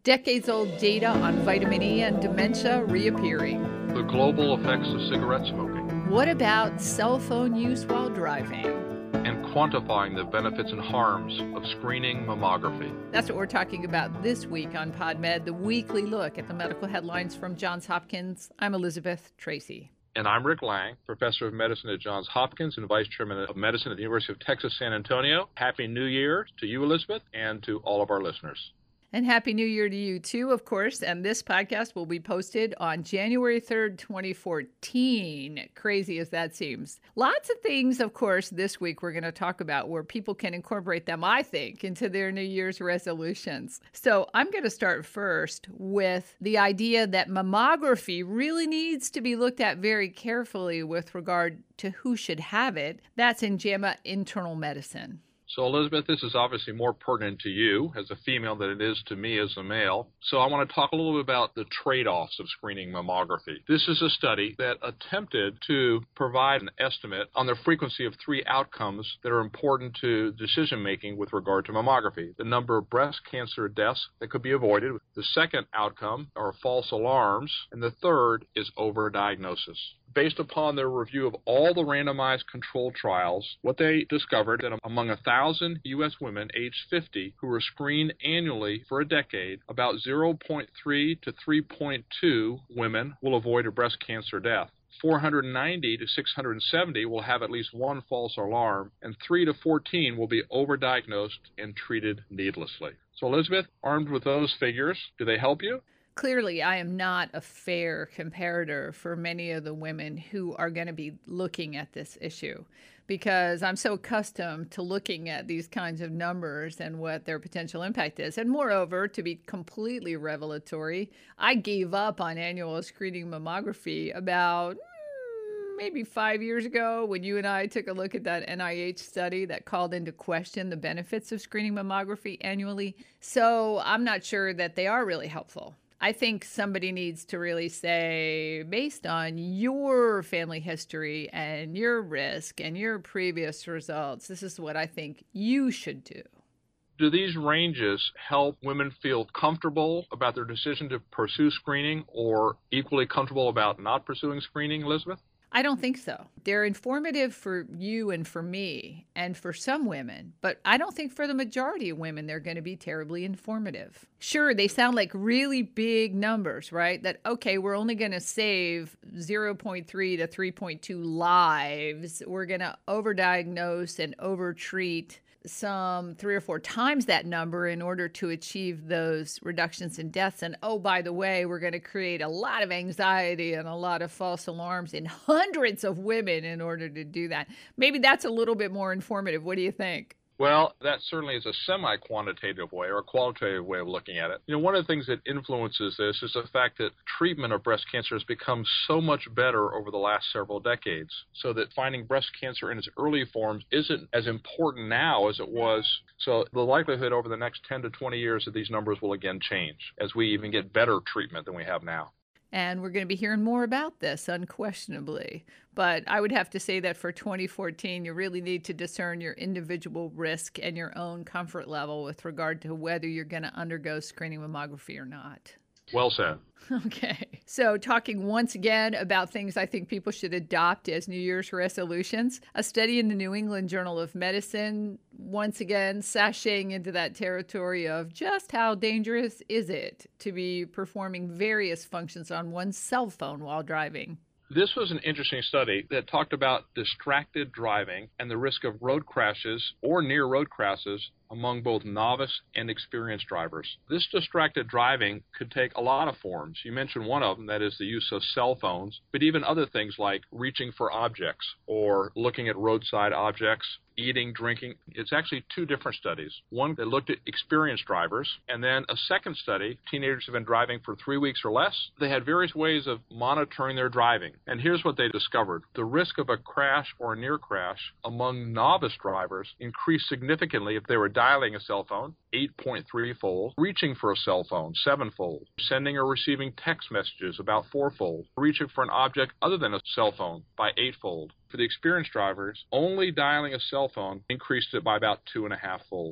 Decades-old data on vitamin E and dementia reappearing. The global effects of cigarette smoking. What about cell phone use while driving? And quantifying the benefits and harms of screening mammography. That's what we're talking about this week on PodMed, the weekly look at the medical headlines from Johns Hopkins. I'm Elizabeth Tracy. And I'm Rick Lang, Professor of Medicine at Johns Hopkins and Vice Chairman of Medicine at the University of Texas, San Antonio. Happy New Year to you, Elizabeth, and to all of our listeners. And Happy New Year to you, too, of course. And this podcast will be posted on January 3rd, 2014. Crazy as that seems. Lots of things, of course, this week we're going to talk about where people can incorporate them, I think, into their New Year's resolutions. So I'm going to start first with the idea that mammography really needs to be looked at very carefully with regard to who should have it. That's in JAMA Internal Medicine. So, Elizabeth, this is obviously more pertinent to you as a female than it is to me as a male. So I want to talk a little bit about the trade-offs of screening mammography. This is a study that attempted to provide an estimate on the frequency of three outcomes that are important to decision-making with regard to mammography. The number of breast cancer deaths that could be avoided. The second outcome are false alarms. And the third is overdiagnosis. Based upon their review of all the randomized controlled trials, what they discovered that among 1,000 U.S. women aged 50 who were screened annually for a decade, about 0.3 to 3.2 women will avoid a breast cancer death. 490 to 670 will have at least one false alarm, and 3 to 14 will be overdiagnosed and treated needlessly. So, Elizabeth, armed with those figures, do they help you? Clearly, I am not a fair comparator for many of the women who are going to be looking at this issue because I'm so accustomed to looking at these kinds of numbers and what their potential impact is. And moreover, to be completely revelatory, I gave up on annual screening mammography about maybe 5 years ago when you and I took a look at that NIH study that called into question the benefits of screening mammography annually. So I'm not sure that they are really helpful. I think somebody needs to really say, based on your family history and your risk and your previous results, this is what I think you should do. Do these ranges help women feel comfortable about their decision to pursue screening or equally comfortable about not pursuing screening, Elizabeth? I don't think so. They're informative for you and for me and for some women, but I don't think for the majority of women they're going to be terribly informative. Sure, they sound like really big numbers, right? That, okay, we're only going to save 0.3 to 3.2 lives. We're going to overdiagnose and overtreat some 3 or 4 times that number in order to achieve those reductions in deaths. And oh, by the way, we're going to create a lot of anxiety and a lot of false alarms in hundreds of women in order to do that. Maybe that's a little bit more informative. What do you think? Well, that certainly is a semi-quantitative way or a qualitative way of looking at it. You know, one of the things that influences this is the fact that treatment of breast cancer has become so much better over the last several decades, so that finding breast cancer in its early forms isn't as important now as it was. So the likelihood over the next 10 to 20 years that these numbers will again change as we even get better treatment than we have now. And we're going to be hearing more about this, unquestionably. But I would have to say that for 2014, you really need to discern your individual risk and your own comfort level with regard to whether you're going to undergo screening mammography or not. Well said. Okay. So talking once again about things I think people should adopt as New Year's resolutions, a study in the New England Journal of Medicine, once again, sashaying into that territory of just how dangerous is it to be performing various functions on one's cell phone while driving. This was an interesting study that talked about distracted driving and the risk of road crashes or near road crashes among both novice and experienced drivers. This distracted driving could take a lot of forms. You mentioned one of them, that is the use of cell phones, but even other things like reaching for objects or looking at roadside objects, eating, drinking. It's actually 2 different studies. One that looked at experienced drivers, and then a second study, teenagers have been driving for 3 weeks or less. They had various ways of monitoring their driving. And here's what they discovered. The risk of a crash or a near crash among novice drivers increased significantly if they were dialing a cell phone, 8.3-fold, reaching for a cell phone, 7-fold, sending or receiving text messages, about 4-fold, reaching for an object other than a cell phone by 8-fold. For the experienced drivers, only dialing a cell phone increased it by about 2.5-fold.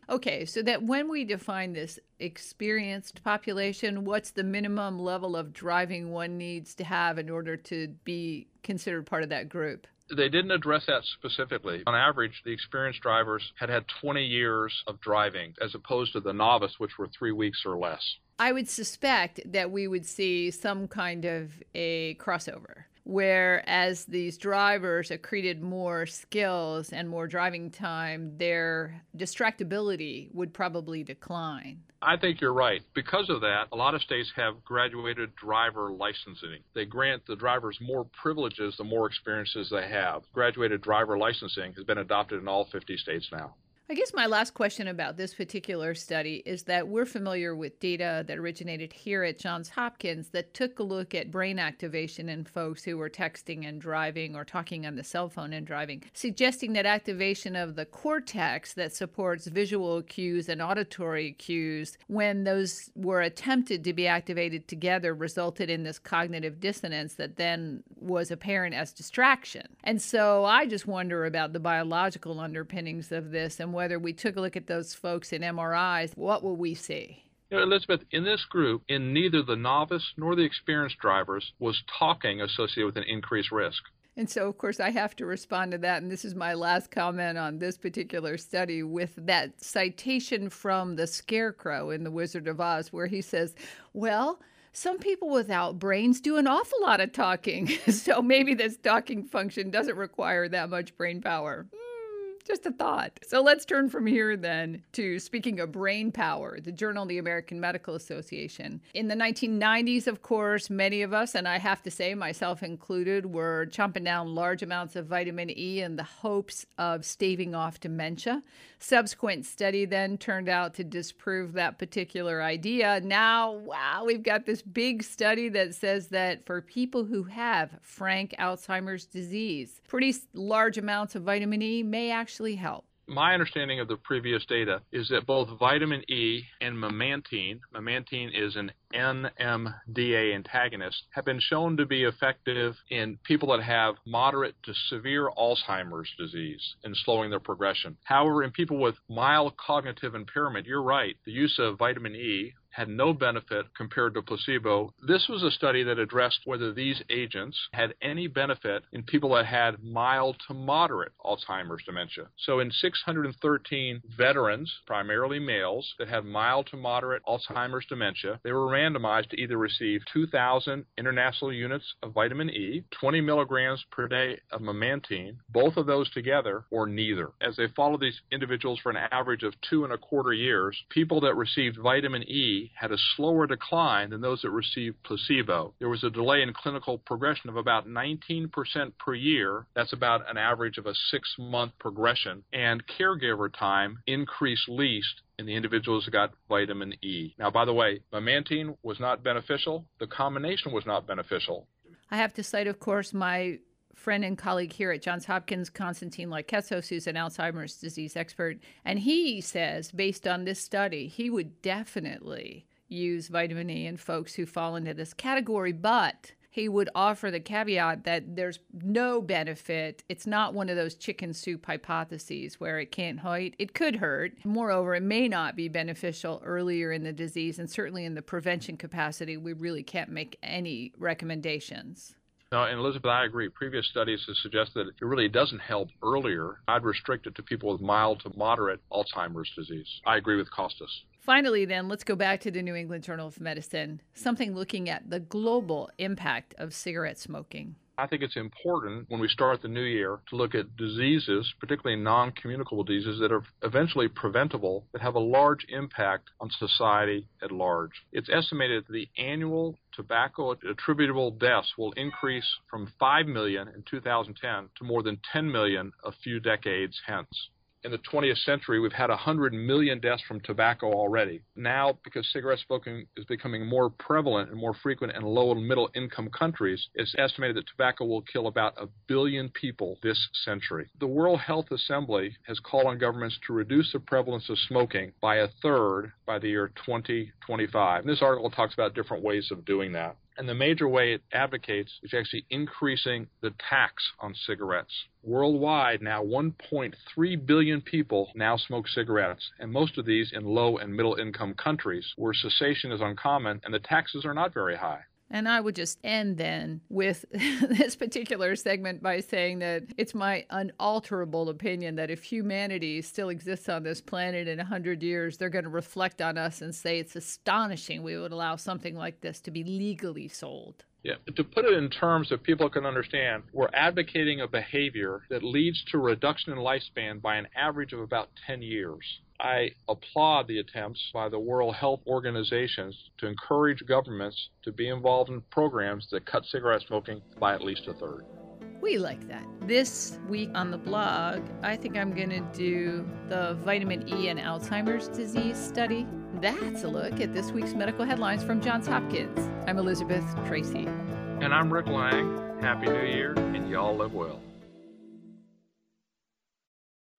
Okay, so that when we define this experienced population, what's the minimum level of driving one needs to have in order to be considered part of that group? They didn't address that specifically. On average, the experienced drivers had 20 years of driving as opposed to the novice, which were 3 weeks or less. I would suspect that we would see some kind of a crossover, whereas these drivers accreted more skills and more driving time, their distractibility would probably decline. I think you're right. Because of that, a lot of states have graduated driver licensing. They grant the drivers more privileges the more experiences they have. Graduated driver licensing has been adopted in all 50 states now. I guess my last question about this particular study is that we're familiar with data that originated here at Johns Hopkins that took a look at brain activation in folks who were texting and driving or talking on the cell phone and driving, suggesting that activation of the cortex that supports visual cues and auditory cues, when those were attempted to be activated together, resulted in this cognitive dissonance that then was apparent as distraction. And so I just wonder about the biological underpinnings of this, and whether we took a look at those folks in MRIs, what will we see? Elizabeth, in this group, in neither the novice nor the experienced drivers was talking associated with an increased risk. And so, of course, I have to respond to that. And this is my last comment on this particular study with that citation from the Scarecrow in The Wizard of Oz, where he says, well, some people without brains do an awful lot of talking. So maybe this talking function doesn't require that much brain power. Just a thought. So let's turn from here then to, speaking of brain power, the Journal of the American Medical Association. In the 1990s, of course, many of us, and I have to say myself included, were chomping down large amounts of vitamin E in the hopes of staving off dementia. Subsequent study then turned out to disprove that particular idea. Now, wow, we've got this big study that says that for people who have frank Alzheimer's disease, pretty large amounts of vitamin E may actually help. My understanding of the previous data is that both vitamin E and memantine is an NMDA antagonist, have been shown to be effective in people that have moderate to severe Alzheimer's disease in slowing their progression. However, in people with mild cognitive impairment, you're right, the use of vitamin E had no benefit compared to placebo. This was a study that addressed whether these agents had any benefit in people that had mild to moderate Alzheimer's dementia. So in 613 veterans, primarily males, that had mild to moderate Alzheimer's dementia, they were randomized to either receive 2,000 international units of vitamin E, 20 milligrams per day of memantine, both of those together, or neither. As they followed these individuals for an average of 2.25 years, people that received vitamin E had a slower decline than those that received placebo. There was a delay in clinical progression of about 19% per year. That's about an average of a 6-month progression. And caregiver time increased least in the individuals who got vitamin E. Now, by the way, memantine was not beneficial. The combination was not beneficial. I have to cite, of course, my friend and colleague here at Johns Hopkins, Konstantin Lyketsos, who's an Alzheimer's disease expert. And he says, based on this study, he would definitely use vitamin E in folks who fall into this category, but he would offer the caveat that there's no benefit. It's not one of those chicken soup hypotheses where it can't hurt. It could hurt. Moreover, it may not be beneficial earlier in the disease, and certainly in the prevention capacity, we really can't make any recommendations. No, and Elizabeth, I agree. Previous studies have suggested that it really doesn't help earlier. I'd restrict it to people with mild to moderate Alzheimer's disease. I agree with Costas. Finally, then, let's go back to the New England Journal of Medicine, something looking at the global impact of cigarette smoking. I think it's important when we start the new year to look at diseases, particularly non-communicable diseases that are eventually preventable, that have a large impact on society at large. It's estimated that the annual tobacco attributable deaths will increase from 5 million in 2010 to more than 10 million a few decades hence. In the 20th century, we've had 100 million deaths from tobacco already. Now, because cigarette smoking is becoming more prevalent and more frequent in low and middle income countries, it's estimated that tobacco will kill about 1 billion people this century. The World Health Assembly has called on governments to reduce the prevalence of smoking by 1/3 by the year 2025. And this article talks about different ways of doing that. And the major way it advocates is actually increasing the tax on cigarettes. Worldwide, now 1.3 billion people now smoke cigarettes, and most of these in low and middle income countries where cessation is uncommon and the taxes are not very high. And I would just end then with this particular segment by saying that it's my unalterable opinion that if humanity still exists on this planet in 100 years, they're going to reflect on us and say it's astonishing we would allow something like this to be legally sold. Yeah, to put it in terms that people can understand, we're advocating a behavior that leads to a reduction in lifespan by an average of about 10 years. I applaud the attempts by the World Health Organizations to encourage governments to be involved in programs that cut cigarette smoking by at least a third. We like that. This week on the blog, I think I'm going to do the vitamin E and Alzheimer's disease study. That's a look at this week's medical headlines from Johns Hopkins. I'm Elizabeth Tracy. And I'm Rick Lang. Happy New Year, and y'all live well.